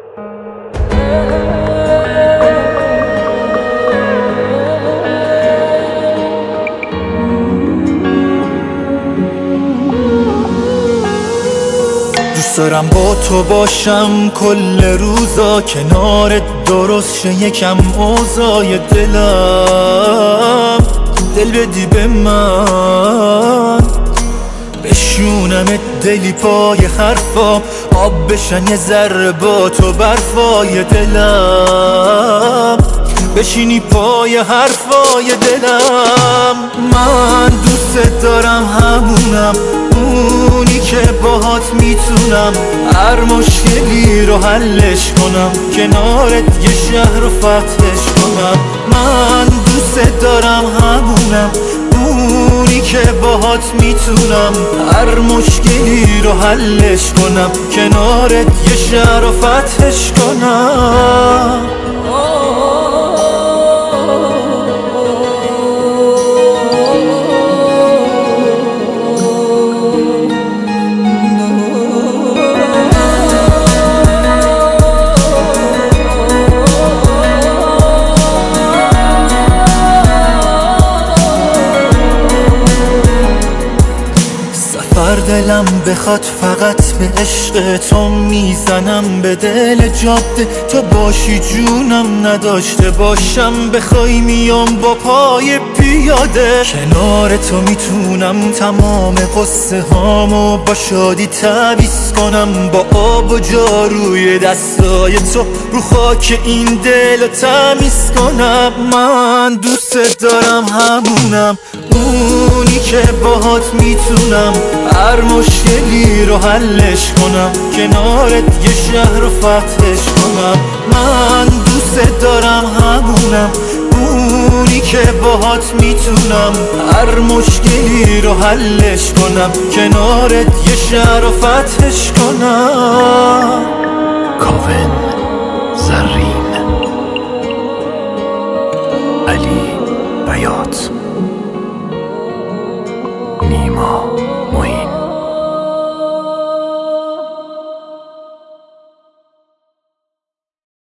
دوست دارم با تو باشم کل روزا، کنارت درست شه یکم اوضاع دلم. دل بدی به من بشونمت دلی پای حرفام، آب بشن یه ذره با تو برفای دلم، بشینی پای حرفای دلم. من دوست دارم همونم، اونی که باهات میتونم هر مشکلی رو حلش کنم، کنارت یه شهر رو فتحش کنم. من دوست دارم همونم، اونی که باهات میتونم هر مشکلی رو حلش کنم، کنارت یه شهر رو فتحش کنم. دلم بخواد فقط به عشق تو میزنم به دل جاده، تو باشی جونم نداشته باشم بخوای میام با پای پیاده. کنار تو میتونم تمام قصه هامو با شادی تعویض کنم، با آب و جاروی دستای تو رو خاک این دل تمیز کنم. من دوست دارم همونم، اونی که باهات میتونم هر مشکلی رو حلش کنم، کنارت یه شهر رو فتحش کنم. من دوست دارم همونم، اونی که باهات میتونم هر مشکلی رو حلش کنم، کنارت یه شهر رو فتحش کنم. کاوه زرین، علی بیات، نیما